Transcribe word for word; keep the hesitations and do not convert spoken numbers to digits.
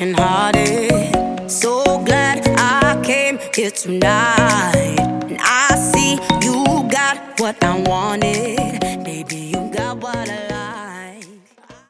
broken hearted. So glad I came here tonight, and I see you got what I wanted. Baby, you got what I like.